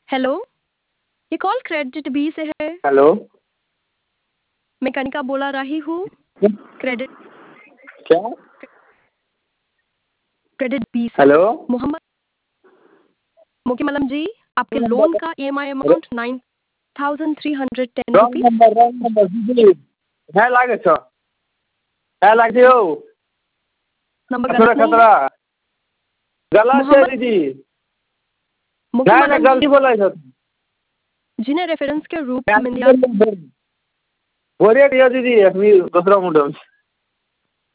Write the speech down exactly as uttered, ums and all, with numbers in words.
Hello, ये call credit B से है। हेलो। मैं कनिका बोला रही हूँ। क्रेडिट क्या? क्रेडिट बी से। हेलो। मोहम्मद मोकी मलम जी, आपके रॉन्ग लोन नंबर। का EMI amount nine thousand three hundred ten wrong rupees. Number wrong number दीदी है लागे छ है लागते हो नंबर खतरा गलत नहीं है। खतरा गलत है मोहम्मद दीदी। मोकी नहीं नहीं मलम जी, गलती बोला है जिन्हें रेफरेंस के रूप में दिया बोलिए दिया दीदी अभी दूसरा मुंडो